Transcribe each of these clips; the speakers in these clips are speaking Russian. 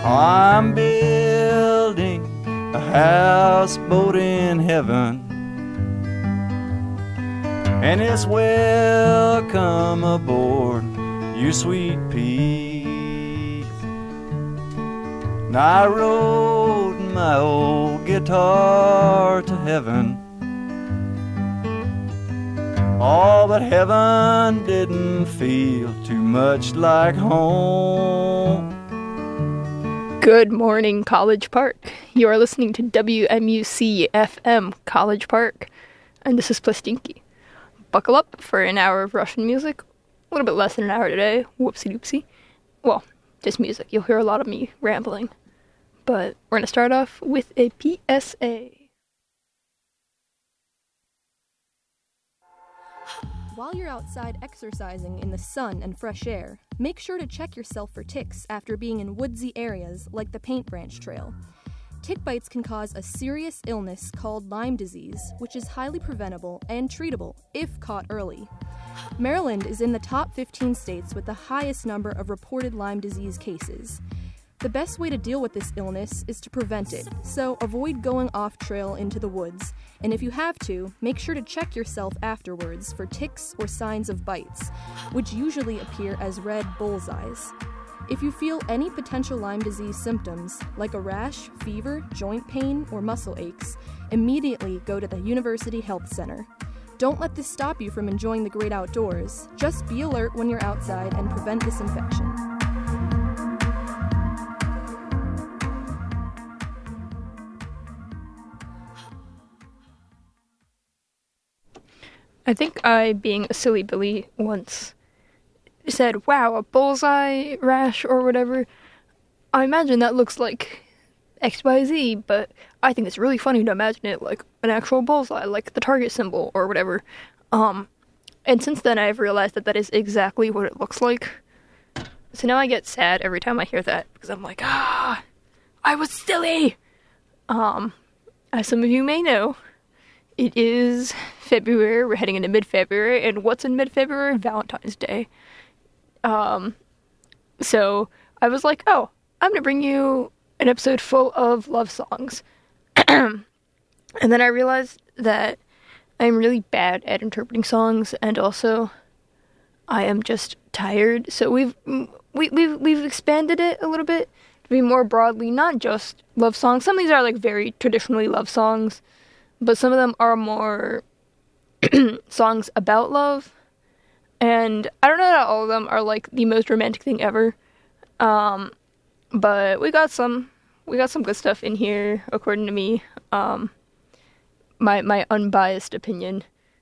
I'm building a houseboat in heaven, and it's welcome aboard, you sweet pea. Now I rode my old guitar to heaven. Oh, but heaven didn't feel too much like home. Good morning, College Park. You are listening to WMUC FM College Park, and this is Plastinky. Buckle up for an hour of Russian music. A little bit less than an hour today. Whoopsie-doopsie. Well, just music. You'll hear a lot of me rambling. But we're going to start off with a PSA. While you're outside exercising in the sun and fresh air, make sure to check yourself for ticks after being in woodsy areas like the Paint Branch Trail. Tick bites can cause a serious illness called Lyme disease, which is highly preventable and treatable if caught early. Maryland is in the top 15 states with the highest number of reported Lyme disease cases. The best way to deal with this illness is to prevent it, so avoid going off trail into the woods, and if you have to, make sure to check yourself afterwards for ticks or signs of bites, which usually appear as red bullseyes. If you feel any potential Lyme disease symptoms, like a rash, fever, joint pain, or muscle aches, immediately go to the University Health Center. Don't let this stop you from enjoying the great outdoors. Just be alert when you're outside and prevent this infection. I think I, being a silly Billy, once said, wow, a bullseye rash or whatever. I imagine that looks like XYZ, but I think it's really funny to imagine it like an actual bullseye, like the target symbol or whatever. And since then I've realized that that is exactly what it looks like. So now I get sad every time I hear that, because I'm like, I was silly! As some of you may know, it is February, we're heading into mid-February, and what's in mid-February? Valentine's Day. So I was like, I'm gonna bring you an episode full of love songs. And then I realized that I'm really bad at interpreting songs, and also I am just tired. So we've expanded it a little bit to be more broadly, not just love songs. Some of these are like very traditionally love songs, but some of them are more songs about love. And I don't know that all of them are like the most romantic thing ever. But we got some good stuff in here, according to me. My unbiased opinion.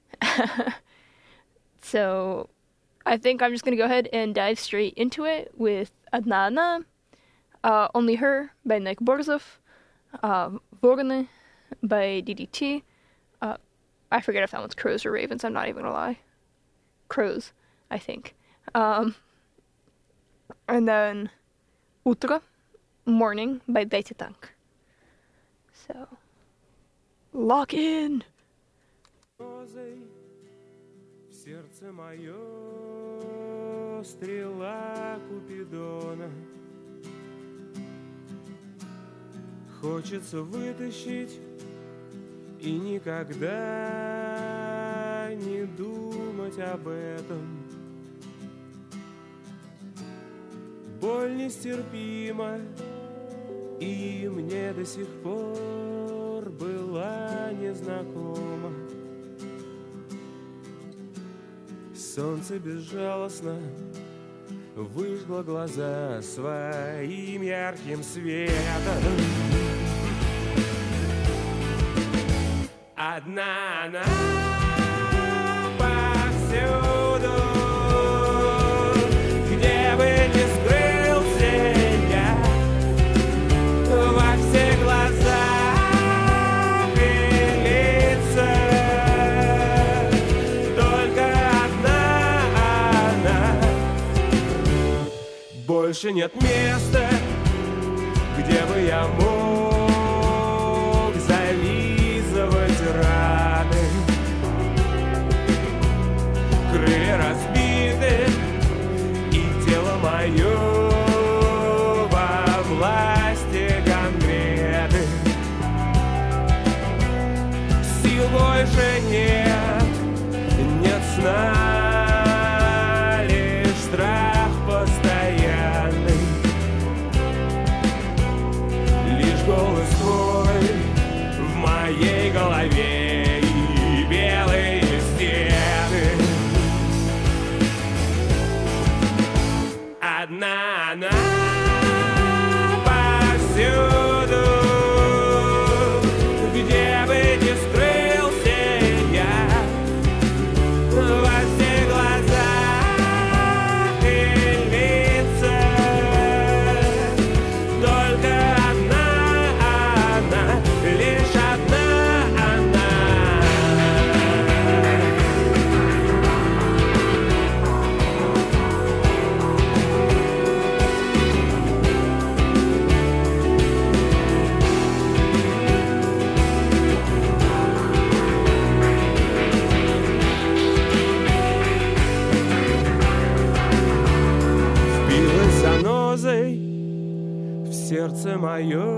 So I think I'm just gonna go ahead and dive straight into it with Одна она, Only Her by Nick Borzov, Vorgane by DDT. I forget if that one's Crows or Ravens, I'm not even gonna lie. Crows, I think. And then Утро, Morning by Дайте Танк. So, lock in! В сердце мое стрела Купидона. Хочется вытащить и никогда не думать об этом. Боль нестерпима, и мне до сих пор была незнакома. Солнце безжалостно выжгло глаза своим ярким светом. Одна она повсюду, где бы ни скрылся я, во все глаза и лица. Только одна она, больше нет места, где бы я мог зализывать раны. Крылья разбиты, и тело мое во власти она повсюду, где бы ни скрылся я, во всех глазах и лицах. Только одна она, лишь одна она. Вбилась занозой в сердце мое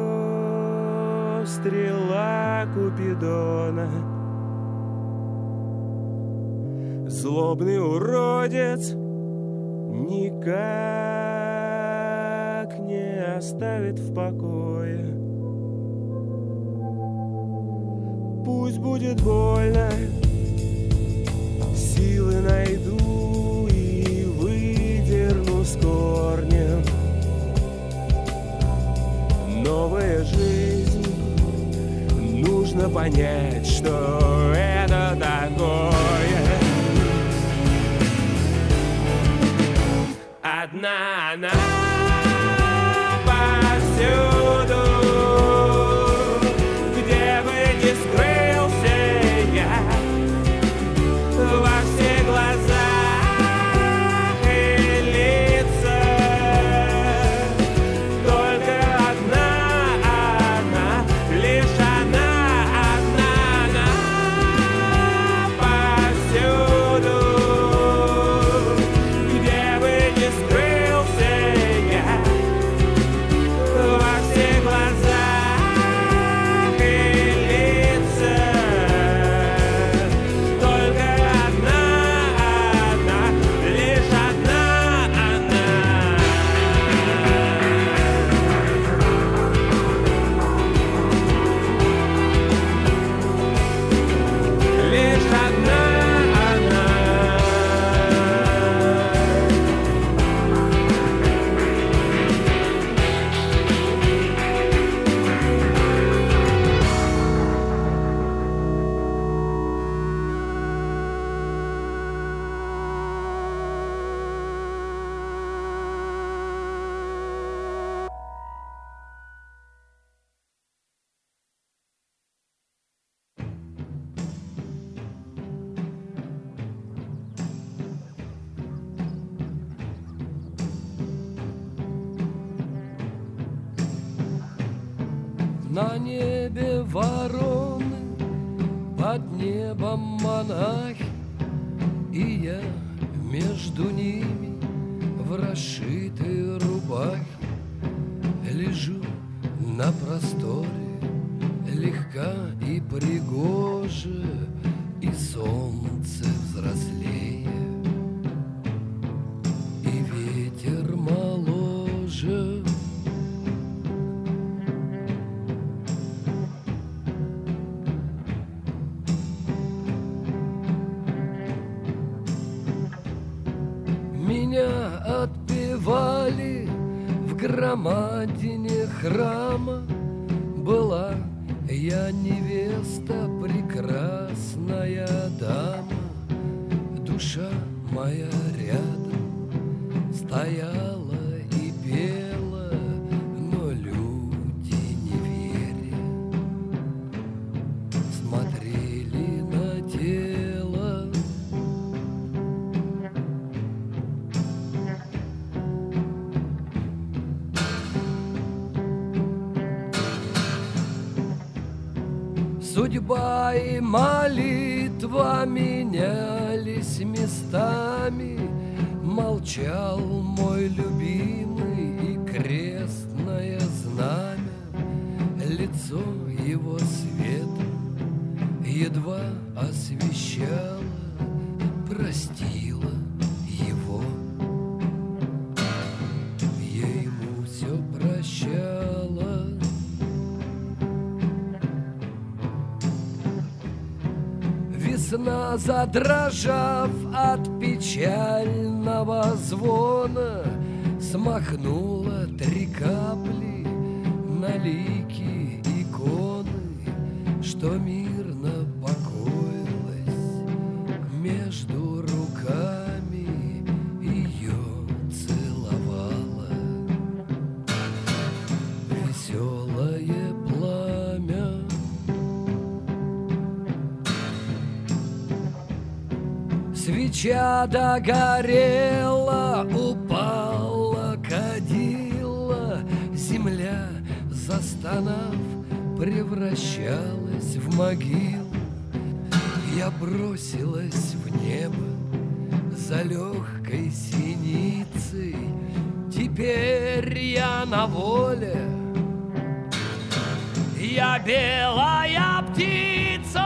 стрела Купидона. Злобный уродец никак не оставит в покое. Пусть будет больно, силы найду и выдерну с корнем. Новая жизнь, нужно понять, что это такое. Одна она повсюду, где бы ни скрылся я, во всех глазах и лицах. Только одна она, лишь она, одна она повсюду, где бы ни скрылся я, во всех глазах и лицах. Только одна она, лишь одна она. Лишь одна она. На небе вороны, под небом монахи, и я между ними в расшитой рубахе лежу на просторе, легка и пригожа, и солнце взрослее, и ветер моложе. Меня отпевали в громадине храма. Была я невеста, прекрасная дама. Душа моя рядом стояла и пела, но люди не веря смотрели на тело. Судьба и молитва менялись местами. Молчал мой любимый и крестное знамя. Лицо его светом едва освещало, простила его. Я ему все прощала. Весна, задрожав от печального звона, смахнула 3 капли на лики иконы, что мирно покоилась между руками, ее целовала веселое пламя. Свеча догорела, упала, кадила, земля, застонав, превращалась в могилу. Я бросилась в небо за легкой синицей. Теперь я на воле, я белая птица.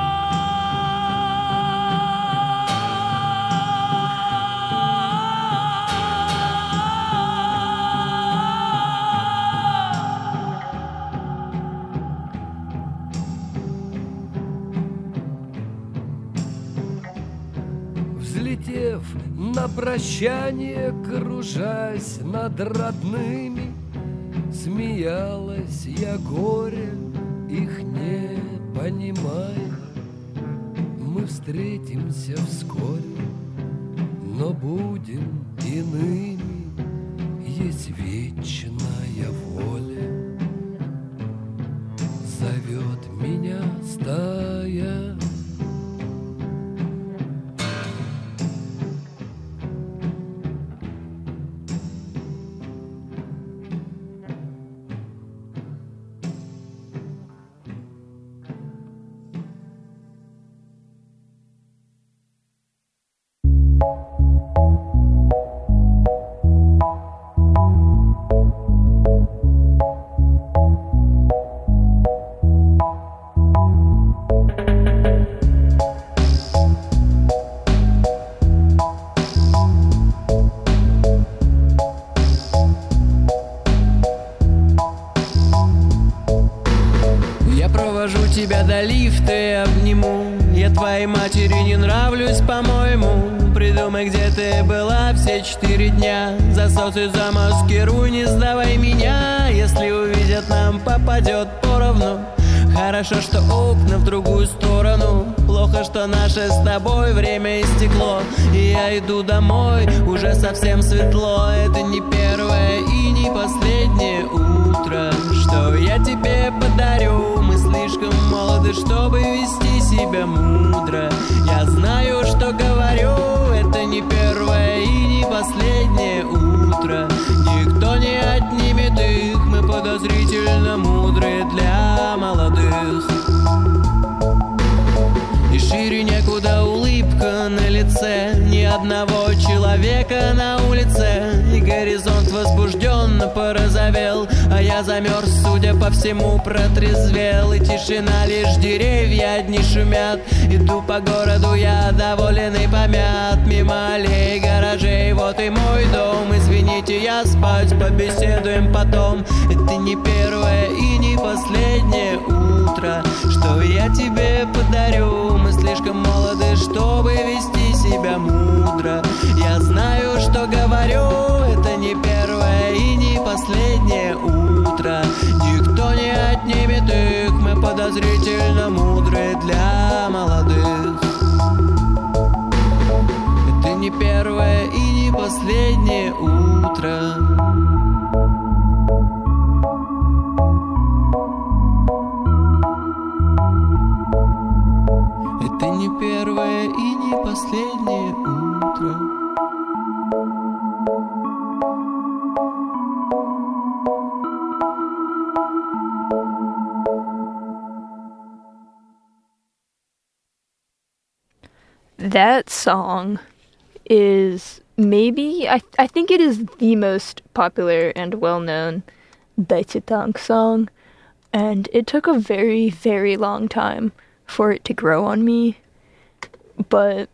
Взлетев на прощание, кружась над родными, смеялась я горе, их не понимая. Мы встретимся вскоре, но будем иными. Есть вечная воля, зовет меня стая. Тебя до лифта и обниму. Я твоей матери не нравлюсь, по-моему. Придумай, где ты была все 4 дня. Засос и замаскируй, не сдавай меня. Если увидят, нам попадет поровну. Хорошо, что окна в другую сторону. Плохо, что наше с тобой время истекло. И я иду домой, уже совсем светло. Это не первое и не последнее утро, что я тебе подарю. Мы слишком молоды, чтобы вести себя мудро. Я знаю, что говорю. Это не первое и не последнее утро. Никто не отнимет их. Мы подозрительно мудрые для молодых. И шире некуда улыбка на лице. Ни одного человека на улице. И горизонт возбужденно порозовел. А я замерз, судя по всему, протрезвел. И тишина, лишь деревья одни шумят. Иду по городу, я доволен и помят. Мимо аллей, гаражей, вот и мой дом. Извините, я спать, побеседуем потом. Это не первое и не последнее утро, что я тебе подарю. Мы слишком молоды, чтобы вести себя мудро. Я знаю, что говорю. Это не первое и не последнее утро. Никто не отнимет их. Мы подозрительно мудрые для молодых. Это не первое и не последнее утро. Это не первое и не последнее утро. That song is maybe, I think it is the most popular and well-known Daechitang song, and it took a very, very long time for it to grow on me, but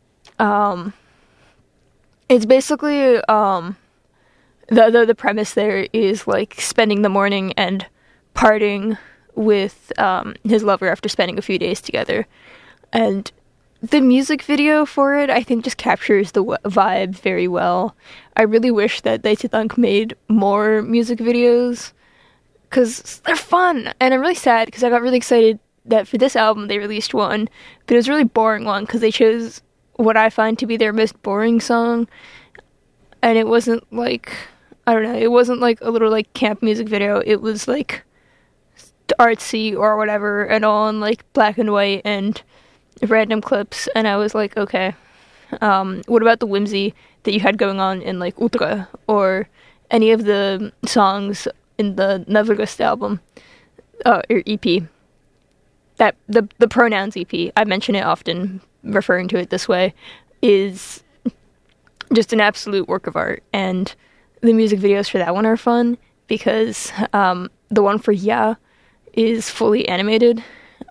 it's basically the premise there is like spending the morning and parting with his lover after spending a few days together, and the music video for it, I think, just captures the vibe very well. I really wish that Daechitang made more music videos, because they're fun, and I'm really sad because I got really excited that for this album they released one, but it was a really boring one because they chose what I find to be their most boring song, and it wasn't like, I don't know, it wasn't like a little like camp music video, it was like artsy or whatever, and all in like black and white and random clips, and I was like, okay, what about the whimsy that you had going on in like Ultra or any of the songs in the Navrgust album, or EP, that the pronouns EP, I mention it often, referring to it this way, is just an absolute work of art, and the music videos for that one are fun because the one for Yeah is fully animated.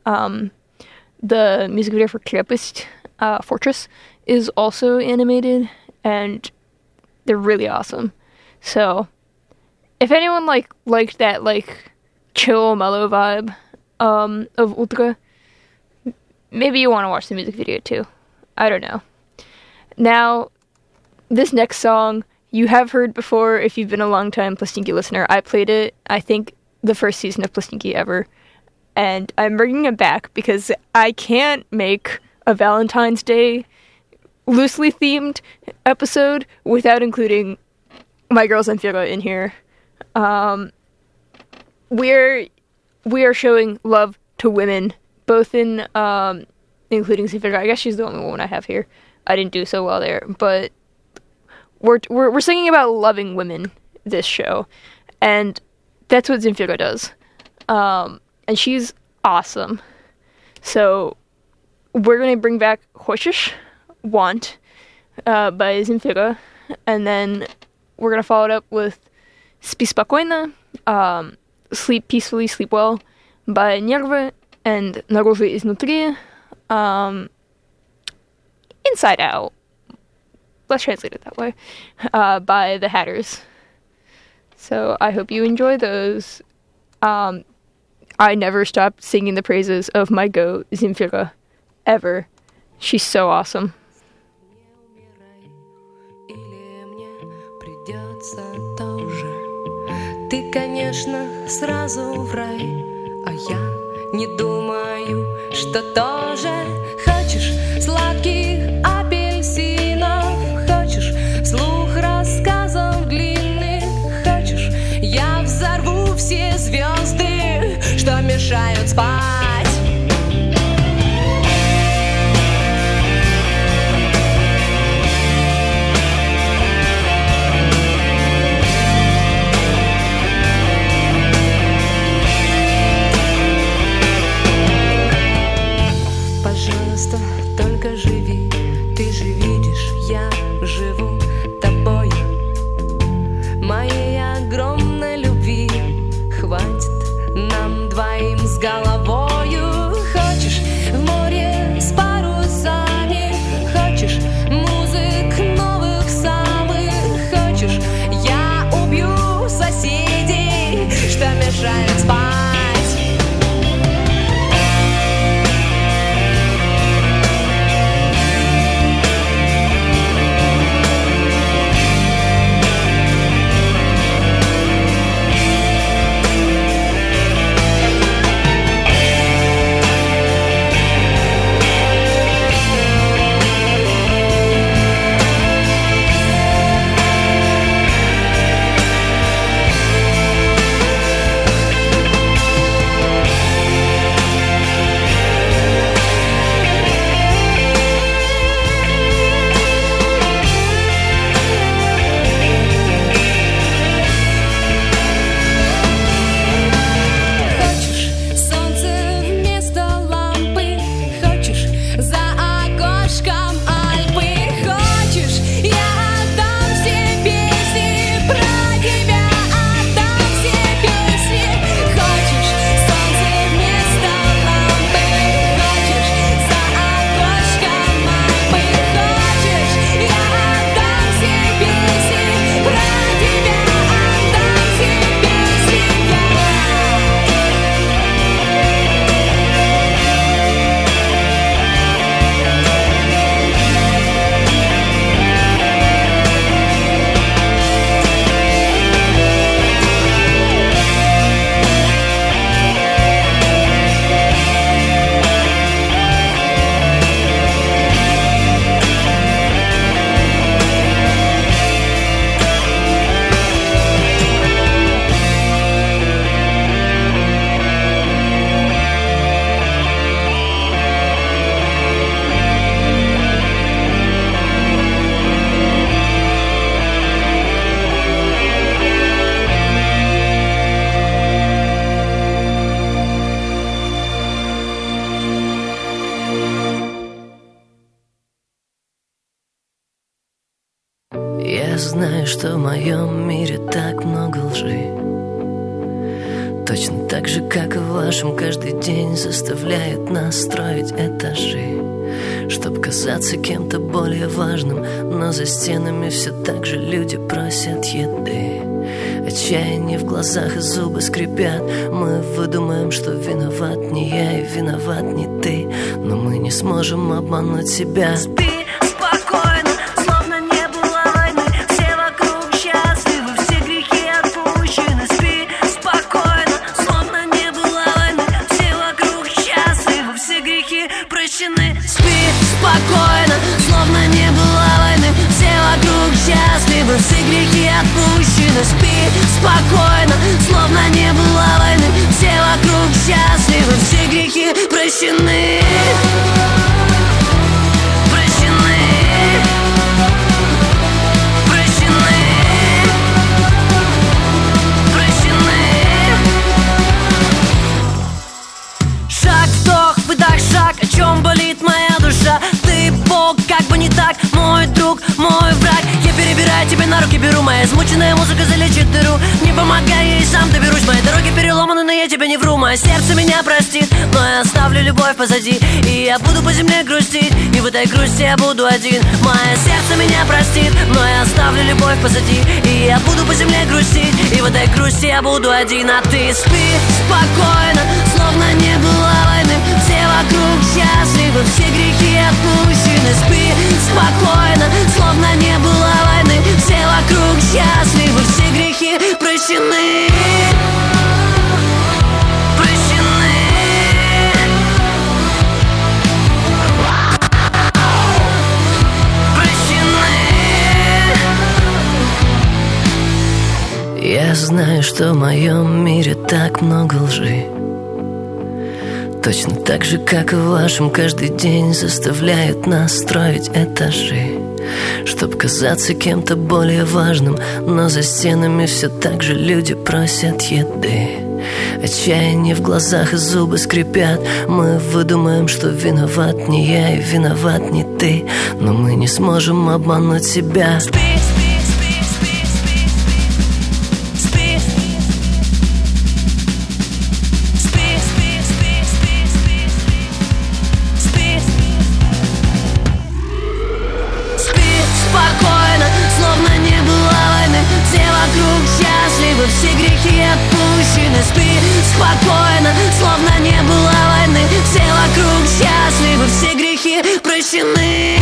The music video for Krepust, Fortress, is also animated, and they're really awesome. So if anyone liked that like chill, mellow vibe of Ultra, maybe you want to watch the music video too. I don't know. Now, this next song you have heard before if you've been a long time Plistinky listener. I played it, I think, the first season of Plistinky ever, and I'm bringing it back because I can't make a Valentine's Day loosely themed episode without including My Girl Zemfira in here. We are showing love to women, both in including Zemfira. I guess she's the only one I have here. I didn't do so well there, but we're singing about loving women this show, and that's what Zemfira does. And she's awesome. So we're gonna bring back Хочешь, Want, by Zemfira, and then we're gonna follow it up with Спи спокойно, Sleep Peacefully, Sleep Well, by Нервы, and Наружу изнутри, Inside Out, let's translate it that way, by The Hatters. So I hope you enjoy those. I never stopped singing the praises of my goat, Zemfira, ever. She's so awesome. Или мне придется тоже. Ты, конечно, сразу в рай, а я не думаю, что тоже. Хочешь сладких апельсинов, хочешь вслух рассказов длинных, хочешь я взорву все звезды, что мешают спать. Пожалуйста, только живи, ты же видишь, я живу тобою. Моей огромной любви хватит нам двоим с головою. Хочешь в море с парусами, хочешь музык новых самых, хочешь я убью соседей, что мешает спать. знаю, что в моем мире так много лжи. Точно так же, как и в вашем, каждый день заставляют нас строить этажи, чтоб казаться кем-то более важным. Но за стенами все так же люди просят еды. Отчаяние в глазах и зубы скрипят. Мы выдумаем, что виноват не я и виноват не ты, но мы не сможем обмануть себя. Спи спокойно, словно не было войны. Все вокруг счастливы, все грехи отпущены. Спи спокойно, словно не было войны. Все вокруг счастливы, все грехи прощены. Спи спокойно, словно не было войны. Все вокруг счастливы, все грехи отпущены. Спи спокойно, словно не было войны. Все вокруг счастливы, все грехи прощены. Шаг, о чем болит моя душа. Ты Бог, как бы не так, мой друг, мой враг. Я перебираю тебя на руки, беру. Моя измученная музыка залечит дыру. Не помогай, я и сам доберусь. Мои дороги переломаны, но я тебе не вру. Мое сердце меня простит, но я оставлю любовь позади. И я буду по земле грустить, и в этой грусти я буду один. Мое сердце меня простит, но я оставлю любовь позади. И я буду по земле грустить, и в этой грусти я буду один. А ты спи спокойно, словно не было войны. Все вокруг счастливы, все грехи отпущены. Спи спокойно, словно не было войны. Все вокруг счастливы, все грехи прощены. Прощены. Прощены. Я знаю, что в моем мире так много лжи. Точно так же, как и в вашем, каждый день заставляют нас строить этажи, чтоб казаться кем-то более важным. Но за стенами все так же люди просят еды. Отчаяние в глазах и зубы скрипят. Мы выдумаем, что виноват не я и виноват не ты, но мы не сможем обмануть себя. Все грехи отпущены. Спи спокойно, словно не было войны. Все вокруг счастливы, все грехи прощены.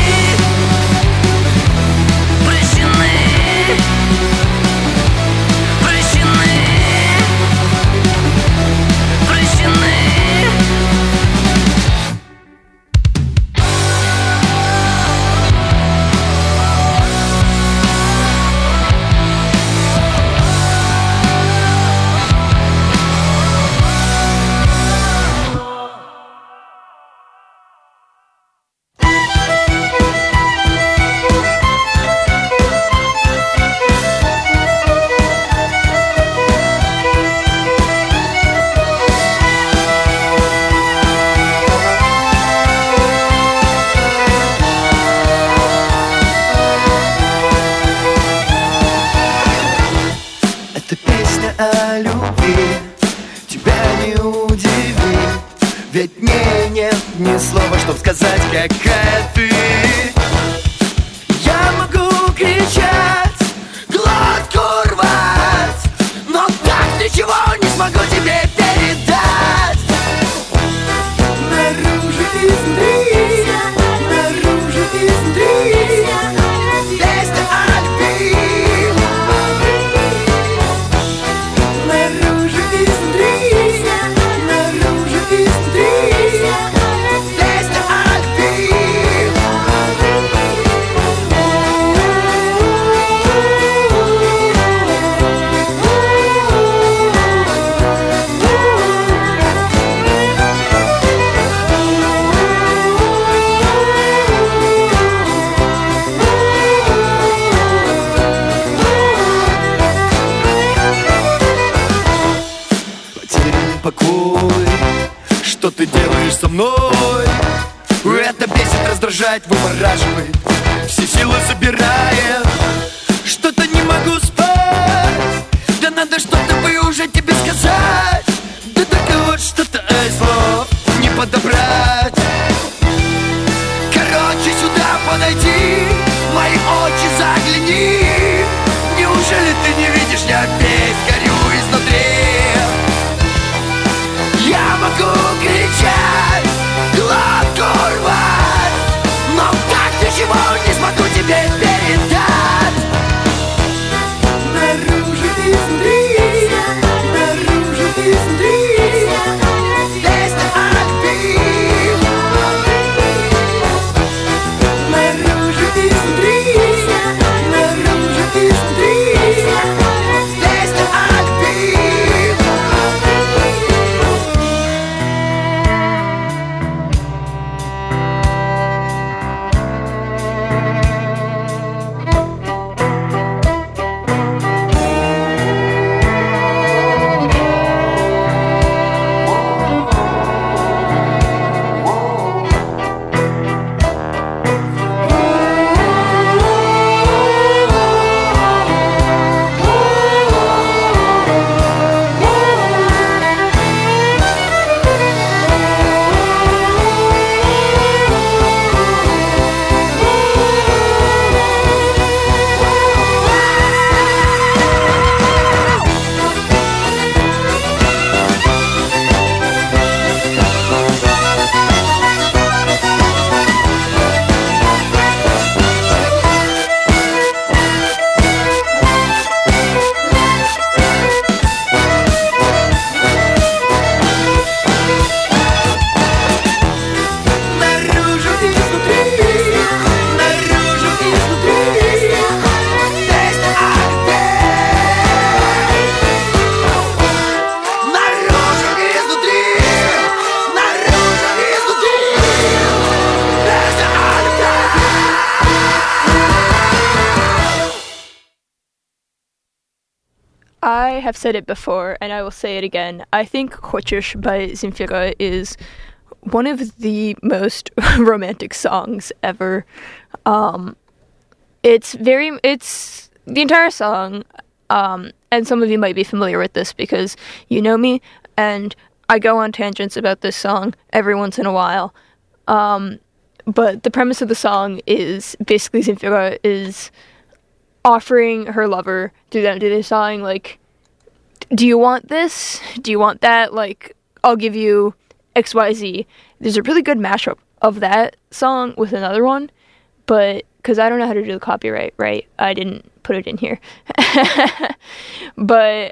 Прощены. Прощены. Прощены. О любви тебя не удивит, ведь в ней нет ни слова, чтоб сказать, какая ты. Я могу кричать, глотку рвать, но так ничего не смогу тебе передать. Наружу изнутри, наружу изнутри, песня о любви. Что ты делаешь со мной? Это бесит, раздражает, вывораживает, все силы собирая. Что-то не не могу спать. Да надо что-то бы уже тебе сказать. Да только вот что-то слов не подобрать. Короче, сюда подойди, в мои очи загляни. Неужели ты не видишь, я весь горю изнутри? Я могу кричать, глотку рвать, но так ничего не смогу тебе передать. Наружу изнутри, наружу изнутри, песня о любви. Наружу изнутри, наружу изнутри, песня о любви. Наружу изнутри, наружу изнутри, песня о любви. Наружу изнутри, наружу изнутри, песня о любви. I have said it before, and I will say it again. I think Хочешь by Земфира is one of the most romantic songs ever. It's the entire song, and some of you might be familiar with this because you know me, and I go on tangents about this song every once in a while. But the premise of the song is basically Zemfira is offering her lover through the end of the song, like, do you want this? Do you want that? Like, I'll give you XYZ. There's a really good mashup of that song with another one, but because I don't know how to do the copyright, right? I didn't put it in here. But,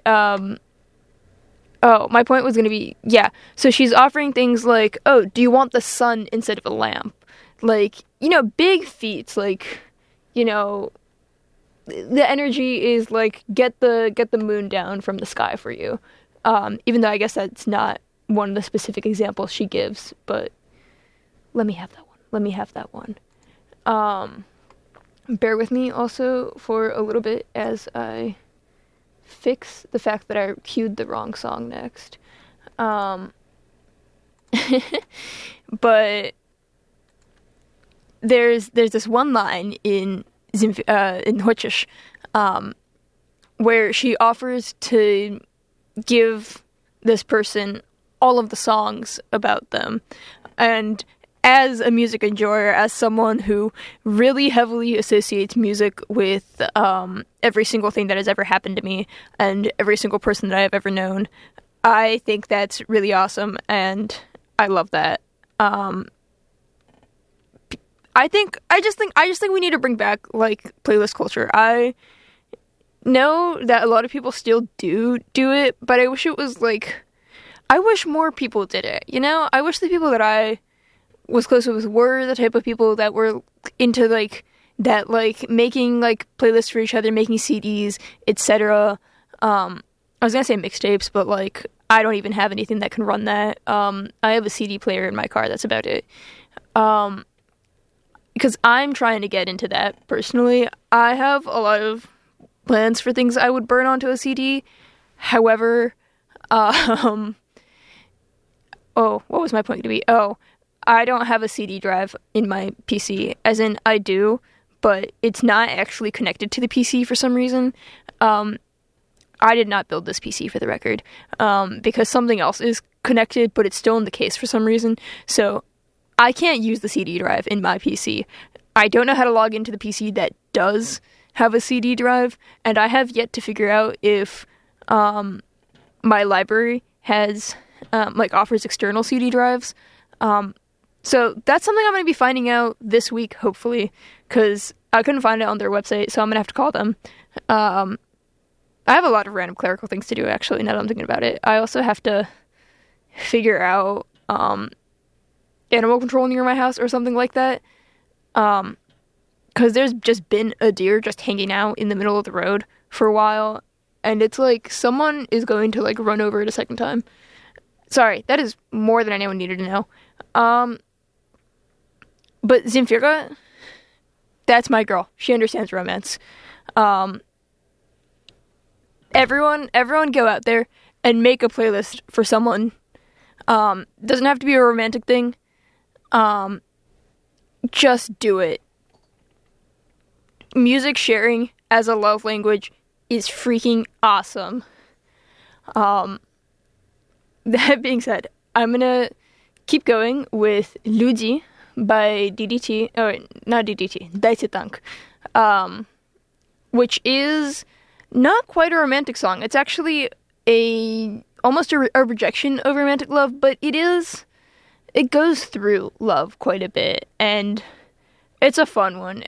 my point was going to be, yeah, so she's offering things like, oh, do you want the sun instead of a lamp? Like, big feats, like, the energy is like get the moon down from the sky for you. Even though I guess that's not one of the specific examples she gives, but let me have that one. Bear with me also for a little bit as I fix the fact that I cued the wrong song next. But there's this one line in Хочешь, where she offers to give this person all of the songs about them. And as a music enjoyer, as someone who really heavily associates music with every single thing that has ever happened to me and every single person that I have ever known, I think that's really awesome, and I love that. I just think we need to bring back like playlist culture. I know that a lot of people still do it, but I wish it was like, I wish more people did it. I wish the people that I was close with were the type of people that were into like that, like making like playlists for each other, making CDs, etc. I was gonna say mixtapes, but like I don't even have anything that can run that. I have a CD player in my car. That's about it. Because I'm trying to get into that personally. I have a lot of plans for things I would burn onto a CD. However, what was my point to be? I don't have a CD drive in my PC. As in, I do, but it's not actually connected to the PC for some reason. I did not build this PC, for the record, because something else is connected, but it's still in the case for some reason. So I can't use the CD drive in my PC. I don't know how to log into the PC that does have a CD drive, and I have yet to figure out if my library has offers external CD drives. So that's something I'm going to be finding out this week, hopefully, because I couldn't find it on their website, so I'm going to have to call them. I have a lot of random clerical things to do, actually, now that I'm thinking about it. I also have to figure out animal control near my house or something like that. Because there's just been a deer just hanging out in the middle of the road for a while, and it's like someone is going to like run over it a second time. Sorry, that is more than anyone needed to know. But Zemfira, that's my girl. She understands romance. Everyone go out there and make a playlist for someone. Doesn't have to be a romantic thing. Just do it. Music sharing as a love language is freaking awesome. That being said, I'm gonna keep going with Ljudi by DDT, or not DDT, Dajte Tank, which is not quite a romantic song. It's actually almost a rejection of romantic love, but it goes through love quite a bit, and it's a fun one.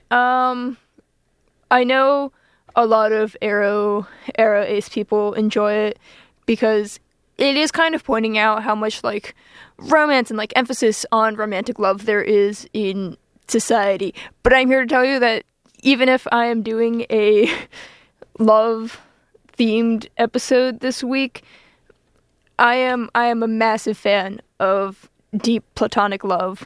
I know a lot of Arrow Ace people enjoy it because it is kind of pointing out how much like romance and like emphasis on romantic love there is in society. But I'm here to tell you that even if I am doing a love themed episode this week, I am a massive fan of deep platonic love.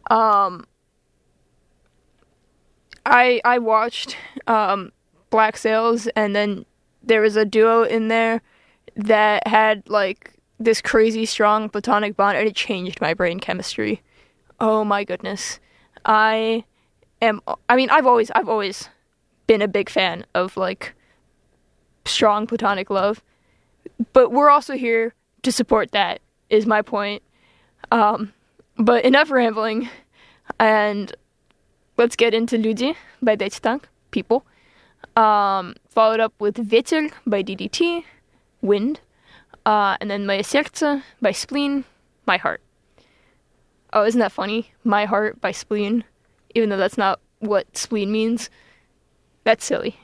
I watched Black Sails, and then there was a duo in there that had like this crazy strong platonic bond, and it changed my brain chemistry. Oh my goodness. I've always been a big fan of like strong platonic love, but we're also here to support that, is my point. But enough rambling, and let's get into Ljudi by Dajte Tank, people. Followed up with Ветер by DDT, Wind, and then Moje Serce by Spleen, My Heart. Oh, isn't that funny? My Heart by Spleen, even though that's not what spleen means. That's silly.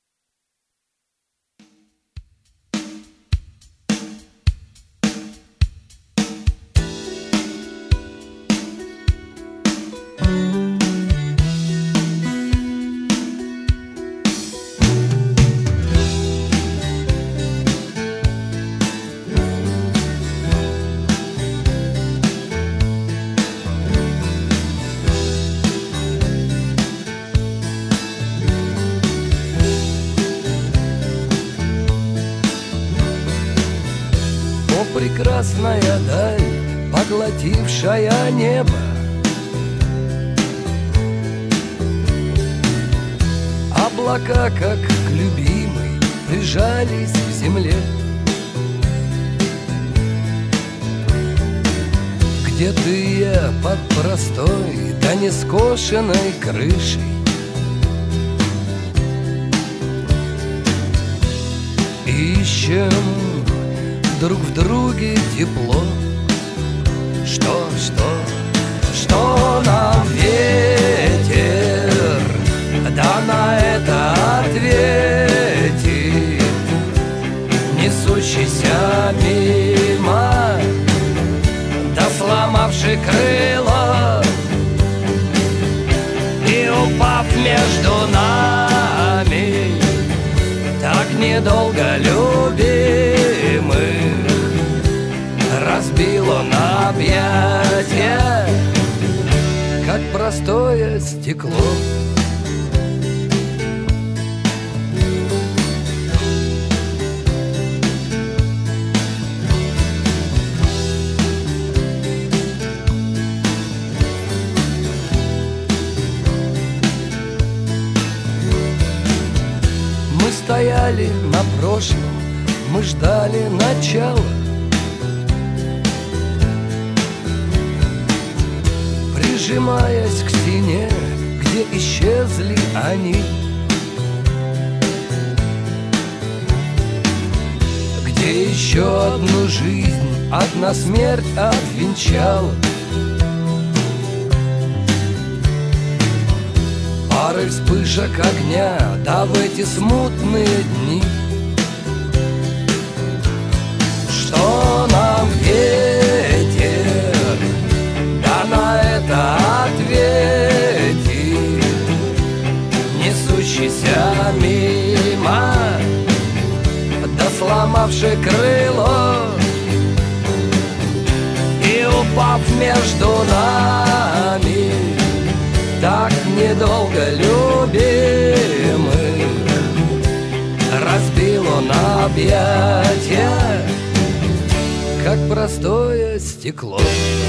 Прекрасная даль, поглотившая небо, облака, как к любимой, прижались к земле. Где ты я под простой, да не скошенной крышей? Ищем друг в друге тепло. Что нам ветер, да на это ответит, несущийся мимо, да сломавший крыло, и упав между нами, так недолго любимых, разбил он объятия, как простое стекло. стояли на прошлом, мы ждали начала. Прижимаясь к стене, где исчезли они, где еще одну жизнь одна смерть обвенчала. Пары вспышек огня, да в эти смутные дни. Что нам ветер, да на это ответит, несущийся мимо, да сломавший крыло и упав между нами, так недолго любимый, разбил он объятия, как простое стекло.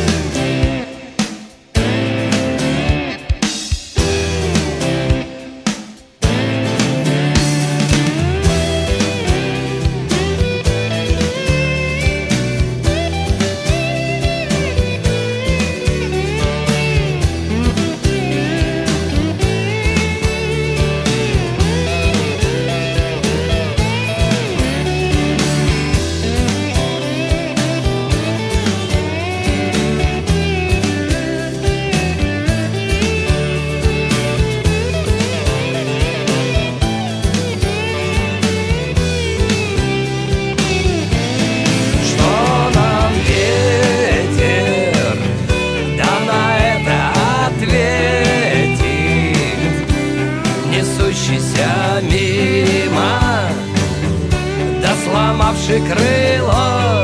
Сломавший крыло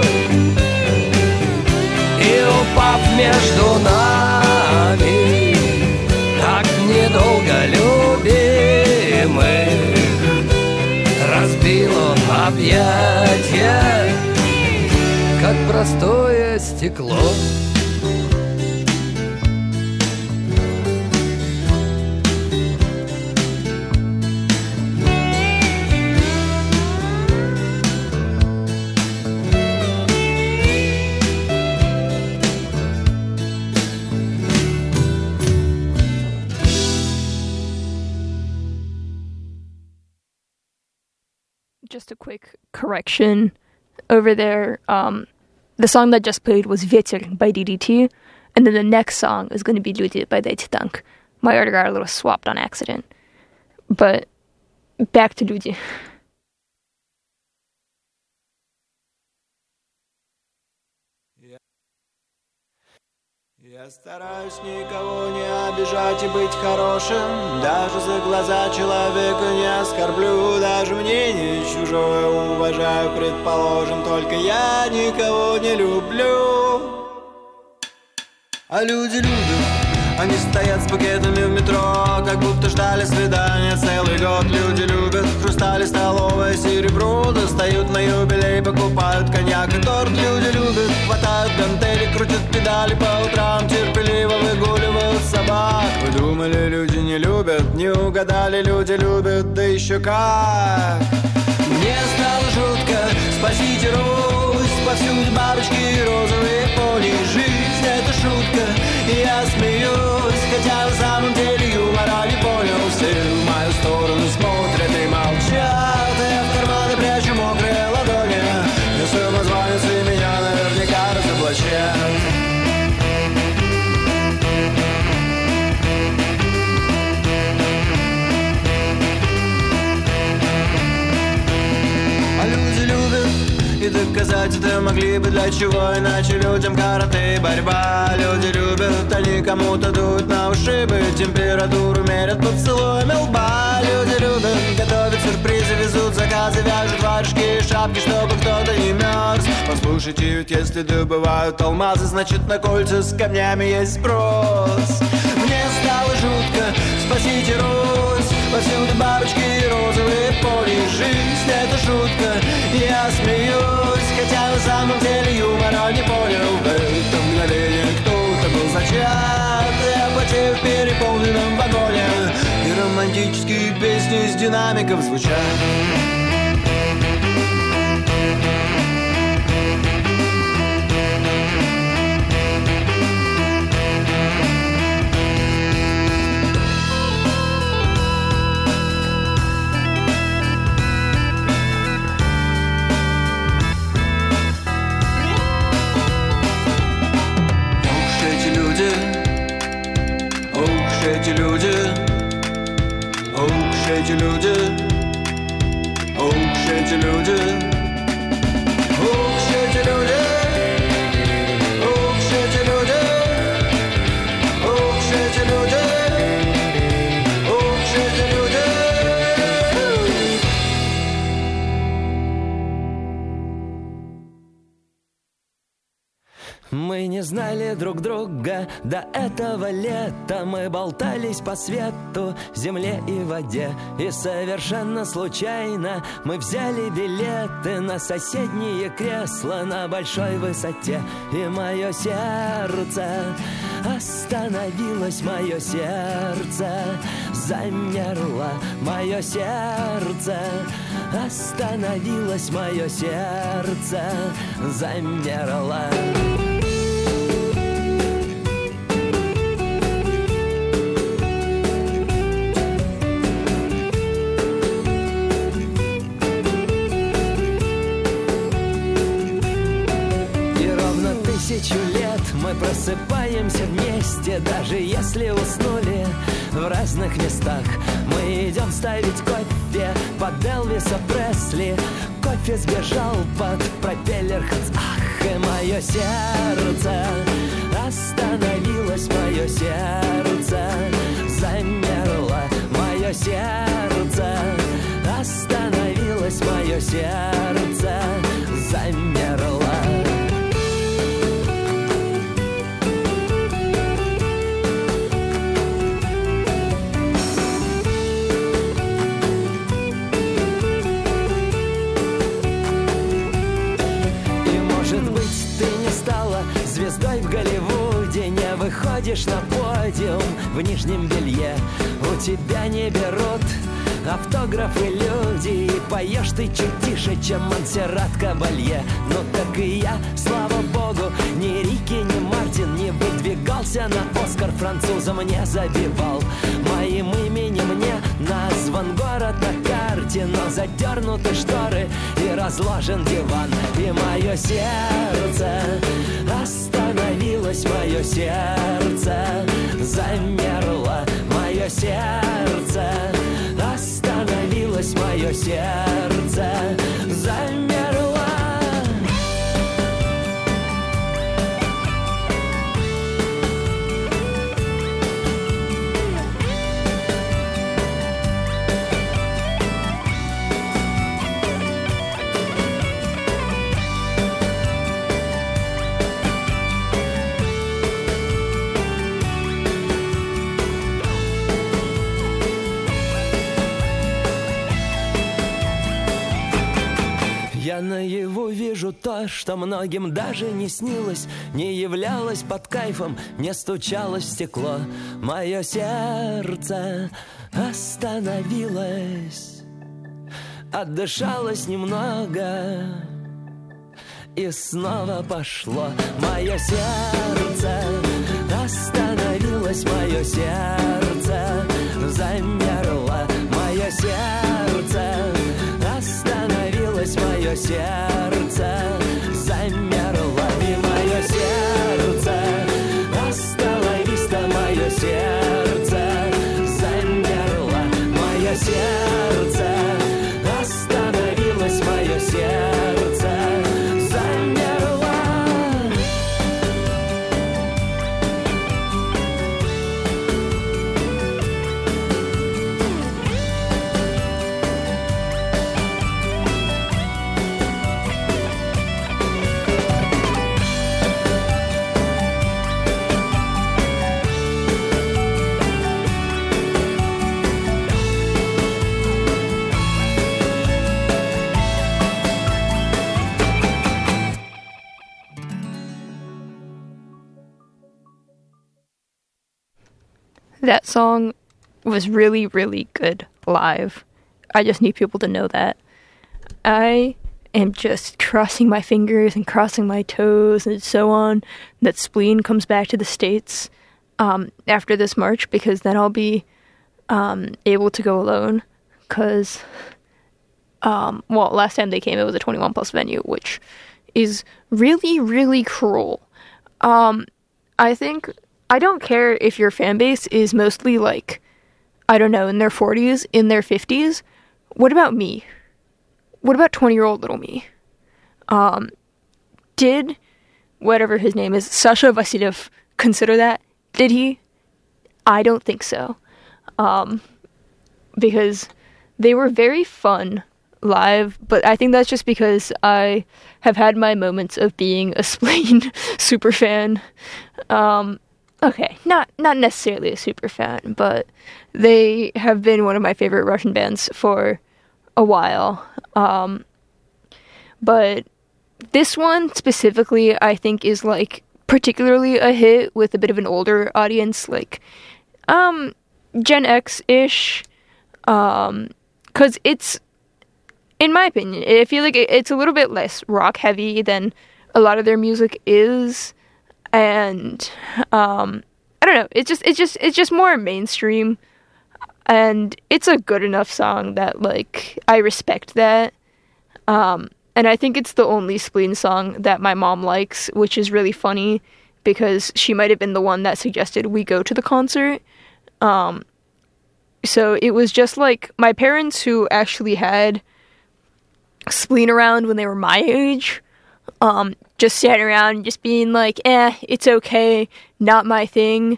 и упав между нами, так недолго любимых, разбил он объятия, как простое стекло. Just a quick correction over there. The song that just played was Ветер by DDT, and then the next song is going to be Люди by Дайте Танк. My order got a little swapped on accident. But back to Люди. Я стараюсь никого не обижать и быть хорошим, даже за глаза человека не оскорблю, даже мнение чужое уважаю, предположим, только я никого не люблю. А люди любят, они стоят с букетами в метро, как будто ждали свидания целый год. Люди любят хрустали, столовое серебро, достают на юбилей, покупают коньяк и торт. Люди любят, хватают гантели, крутят педали по утрам, терпеливо выгуливают собак. Вы думали, люди не любят, не угадали, люди любят, да еще как. Мне стало жутко, спасите Русь, повсюду бабочки и розовые пони. Жизнь — это шутка, и я смеюсь, хотя на самом деле юмора не понял. Все в мою сторону смотрят и молчат, а я в карманы прячу мокрые ладони. Если позвонят, и меня наверняка разоблачат. А люди любят, и доказать это могли бы для чего, иначе людям карате и борьба. Люди любят, они кому-то дуют на ушибы, температуру мерят поцелуями лба. Люди любят, готовят сюрпризы, везут заказы, вяжут варежки и шапки, чтобы кто-то не мерз. Послушайте, ведь если добывают алмазы, значит на кольца с камнями есть спрос. Мне стало жутко, спасите Русь, повсюду бабочки и розовые пони. Жизнь — это шутка, я смеюсь, хотя на самом деле юмора не понял. В это мгновение кто-то был зачат, я потею в переполненном вагоне, и романтические песни из динамиков звучат. эти люди, ух, эти люди, ух, эти люди, ух, эти люди, ух, эти люди, ух, эти люди. Мы не знали друг друга до этого лета. Мы болтались по свету, земле и воде. И совершенно случайно мы взяли билеты на соседние кресла на большой высоте. И мое сердце остановилось, мое сердце замерло, мое сердце остановилось, мое сердце замерло. Тысячу лет мы просыпаемся вместе, даже если уснули в разных местах. Мы идем ставить кофе под Элвиса Пресли. Кофе сбежал под пропеллер Ханс. Ах, и мое сердце остановилось, мое сердце замерло, мое сердце остановилось, мое сердце замерло. Звездой в Голливуде, не выходишь на подиум в нижнем белье. У тебя не берут автографы люди, и поешь ты чуть тише, чем Монсеррат Кабалье. Ну так и я, слава богу, ни Рики, ни Мартин не выдвигался на Оскар, французом не забивал. Моим именем не назван город на карте, но задернуты шторы и разложен диван. И мое сердце остановилось, мое сердце замерло, мое сердце остановилось, мое сердце замерло. Я наяву вижу то, что многим даже не снилось, не являлось под кайфом, не стучалось в стекло. Мое сердце остановилось, отдышалось немного и снова пошло. Мое сердце остановилось, мое сердце замерло, мое сердце остановилось, мое сердце замерло. И мое сердце остановись-то, мое сердце замерло, мое сердце остановилось, мое сердце замерло. That song was really, really good live. I just need people to know that. I am just crossing my fingers and crossing my toes and so on that Spleen comes back to the States after this March, because then I'll be able to go alone. Because, last time they came, it was a 21 plus venue, which is really, really cruel. I think, I don't care if your fan base is mostly like I don't know, in their 40s, in their 50s. What about me? What about 20-year-old little me? Did whatever his name is, Sasha Vasilyev, consider that? Did he? I don't think so. Because they were very fun live, but I think that's just because I have had my moments of being a Spleen super fan. Okay, not necessarily a super fan, but they have been one of my favorite Russian bands for a while. But this one specifically, I think, is like particularly a hit with a bit of an older audience, like Gen X-ish, because it's, in my opinion, I feel like it's a little bit less rock heavy than a lot of their music is, and I don't know, it's just more mainstream, and it's a good enough song that, like, I respect that. And I think it's the only Spleen song that my mom likes, which is really funny because she might have been the one that suggested we go to the concert. So it was just like my parents, who actually had Spleen around when they were my age, just sat around and just being like, it's okay, not my thing.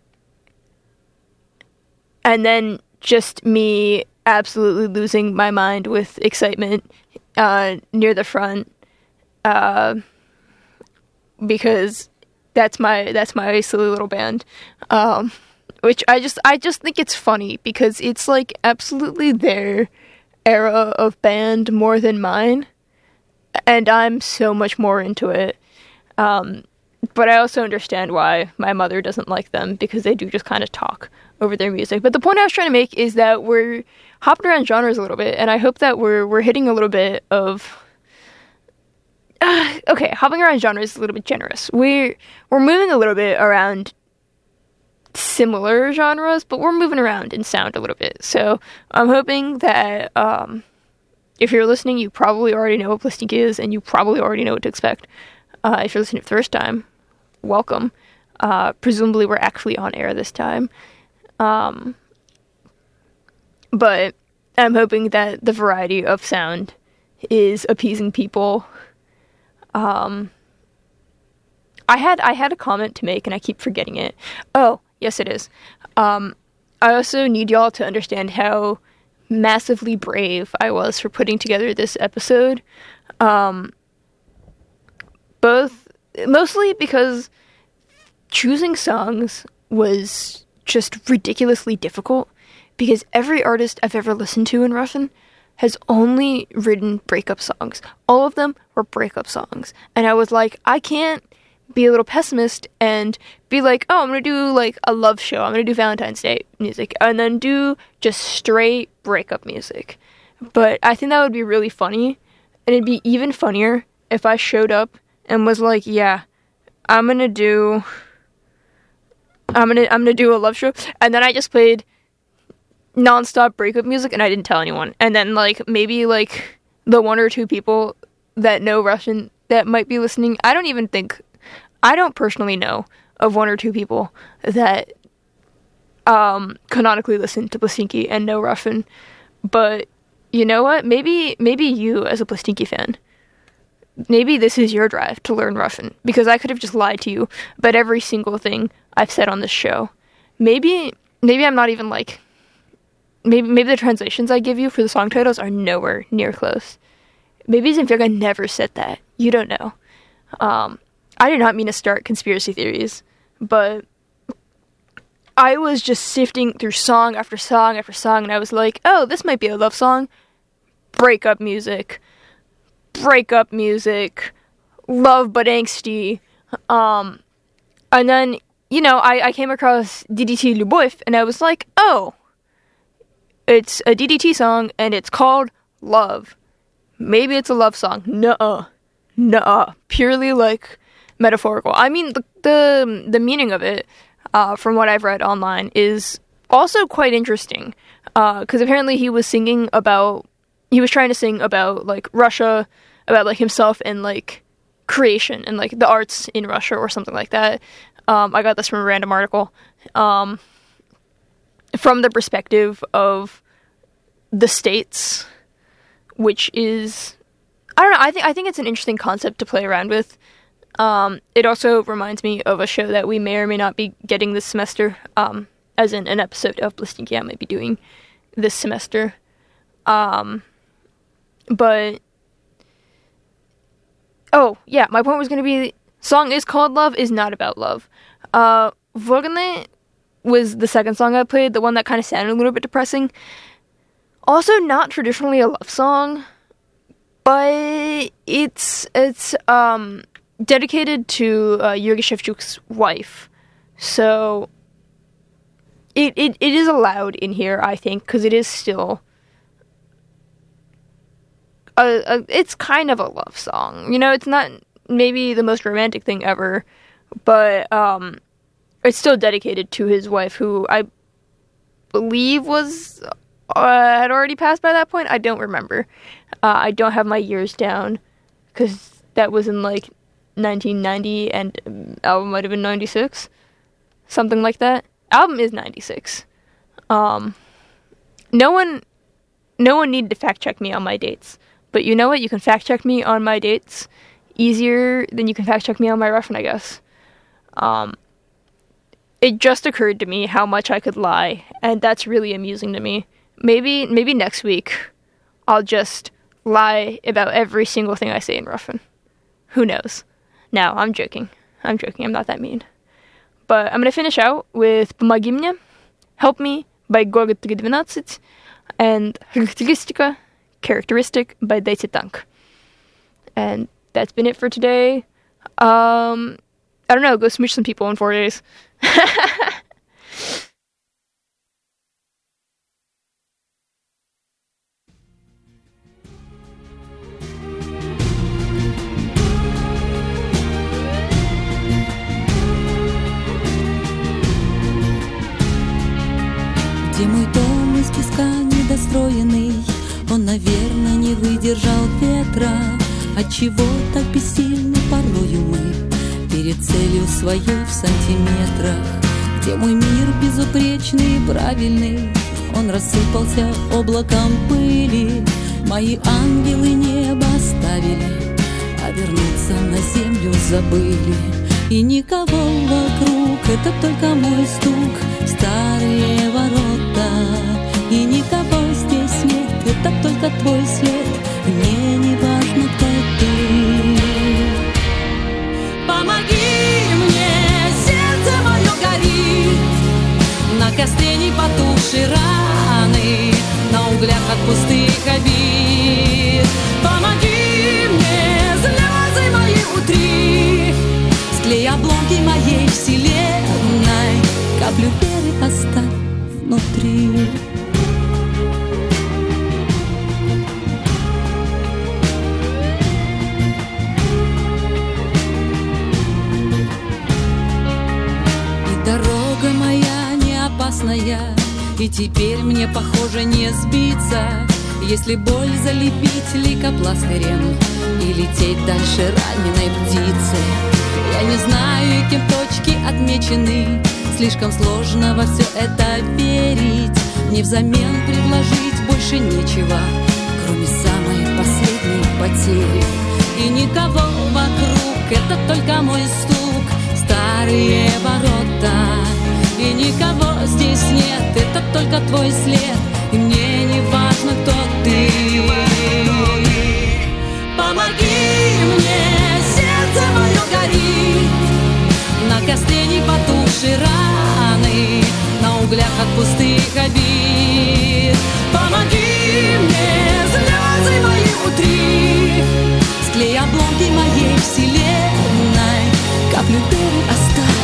And then just me absolutely losing my mind with excitement near the front, because that's my silly little band, which I just think it's funny because it's like absolutely their era of band more than mine, and I'm so much more into it. But I also understand why my mother doesn't like them, because they do just kind of talk over their music. But the point I was trying to make is that we're hopping around genres a little bit, and I hope that we're hitting a little bit of... okay, hopping around genres is a little bit generous. We're moving a little bit around similar genres, but we're moving around in sound a little bit. So I'm hoping that if you're listening, you probably already know what Plastinky is, and you probably already know what to expect. If you're listening for the first time, welcome. Presumably we're actually on air this time. But I'm hoping that the variety of sound is appeasing people. I had a comment to make and I keep forgetting it. Oh, yes it is. I also need y'all to understand how massively brave I was for putting together this episode. Mostly because choosing songs was just ridiculously difficult, because every artist I've ever listened to in Russian has only written breakup songs. All of them were breakup songs. And I was like, I can't be a little pessimist and be like, oh, I'm going to do like a love show. I'm going to do Valentine's Day music and then do just straight breakup music. But I think that would be really funny. And it'd be even funnier if I showed up and was like, yeah, I'm going to do a love show. And then I just played non-stop breakup music and I didn't tell anyone. And then like maybe like the one or two people that know Russian that might be listening, I don't personally know of one or two people that canonically listen to Plastinky and know Russian. But you know what? Maybe you as a Plastinky fan, maybe this is your drive to learn Russian, because I could have just lied to you about every single thing I've said on this show. Maybe I'm not even like, maybe the translations I give you for the song titles are nowhere near close. Maybe Zemfirka never said that. You don't know. I did not mean to start conspiracy theories, but I was just sifting through song after song after song, and I was like, oh, this might be a love song. Breakup music, love but angsty. And then, you know, I came across DDT Lyubov, and I was like, oh, it's a DDT song, and it's called Love. Maybe it's a love song. Nuh-uh. Purely, like, metaphorical. I mean, the meaning of it, from what I've read online, is also quite interesting. Because apparently he was trying to sing about, like, Russia, about, like, himself and, like, creation and, like, the arts in Russia or something like that. I got this from a random article. from the perspective of the states, which is, I don't know, I think it's an interesting concept to play around with. It also reminds me of a show that we may or may not be getting this semester, as in an episode of Blistinky I might be doing this semester. But, oh, yeah, my point was going to be, song is called Love, is not about love. Vågene was the second song I played, the one that kind of sounded a little bit depressing. Also not traditionally a love song, but it's dedicated to Yuri Shevchuk's wife. So it is allowed in here, I think, because it is still it's kind of a love song. You know, it's not maybe the most romantic thing ever, but it's still dedicated to his wife, who I believe was had already passed by that point. I don't remember. I don't have my years down, because that was in like 1990, and album might have been 96, something like that. Album is 96. No one needed to fact check me on my dates, but you know what? You can fact check me on my dates easier than you can fact check me on my Russian, I guess. It just occurred to me how much I could lie, and that's really amusing to me. Maybe next week I'll just lie about every single thing I say in Russian. Who knows? No, I'm joking. I'm not that mean. But I'm going to finish out with «Помоги мне», «Help Me» by Gorod 312, and «Characteristic» by Dайте Tank. And that's been it for today. I don't know, go smooch some people in 4 days. Где мой дом из песка недостроенный? Он, наверное, не выдержал ветра. Отчего так бессильны порою мы перед целью своей в сантиметрах? Где мой мир безупречный и правильный? Он рассыпался облаком пыли. Мои ангелы небо оставили, а вернуться на землю забыли. И никого вокруг, это только мой стук в старые ворота. И никого здесь нет, это только твой свет. Мне не важно, кто ты. Помоги мне, сердце мое горит, на костре не потухшие раны, на углях от пустых обид. Помоги мне, слезы мои утри, склей обломки моей вселенной, каплю веры оставь внутри. Дорога моя не опасная, и теперь мне, похоже, не сбиться, если боль залепить лейкопластырем и лететь дальше раненой птицей. Я не знаю, кем точки отмечены, слишком сложно во все это верить. Мне взамен предложить больше нечего, кроме самой последней потери. И никого вокруг, это только мой стук в старые ворота. И никого здесь нет, это только твой след. И мне не важно, кто ты. Помоги мне, сердце мое горит, на костре не потухшие раны, на углях от пустых обид. Помоги мне, слезы мои утри, склей обломки моей вселенной, каплю веры оставь.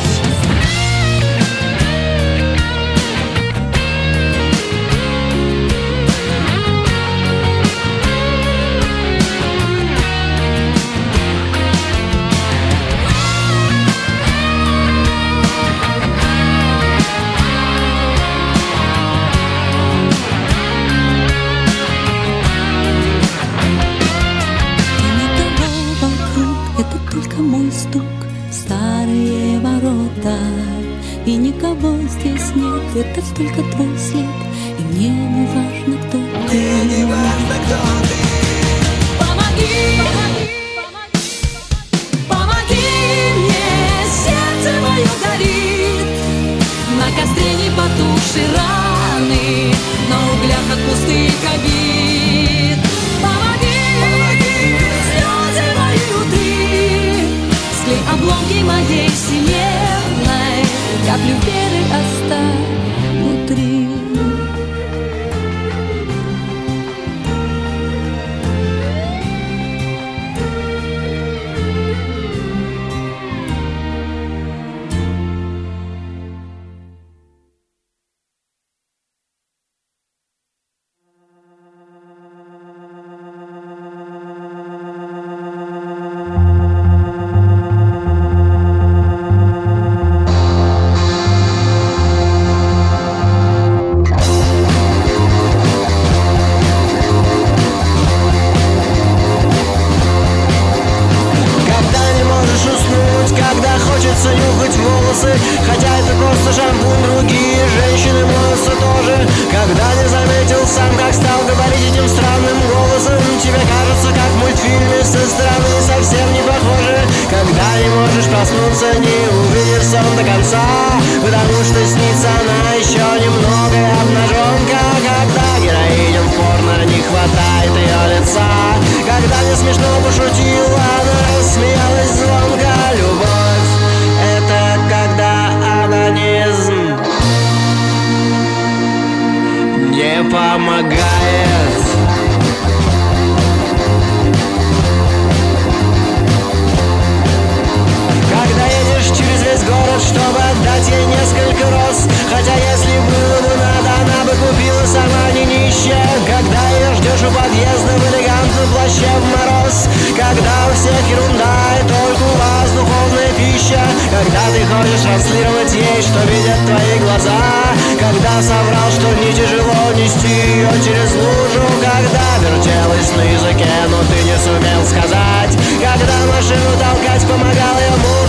Мой стук в старые ворота. и никого здесь нет. Это только твой след, и мне не важно, кто ты. Помоги, помоги мне, сердце мое горит, на костре не потухшие раны, на углях от пустых обид. Помоги, слезы мои утри, склей обломки моей вселенной, каплю веры оставь внутри. Хотя это просто шампунь, другие женщины моются тоже. Когда не заметил сам, как стал говорить этим странным голосом, тебе кажется, как в мультфильме со стороны совсем не похоже. Когда не можешь проснуться, не увидишь сон до конца, потому что снится она еще немного обнаженка. Когда героиням в порно не хватает ее лица, когда не смешно пошутила, она рассмеялась звонко. Любовь — это когда анонизм не помогает. Когда едешь через весь город, чтобы отдать ей несколько роз, хотя если было бы надо, она бы купила сама, не нищая. Когда ее ждешь у подъезда в элегантном плаще в мороз, когда у всех ерунда и только у вас духовная пища, когда ты хочешь транслировать ей, что видят твои глаза, когда соврал, что не тяжело нести ее через лужу, когда вертелась на языке, но ты не сумел сказать, когда машину толкать помогал ее муж,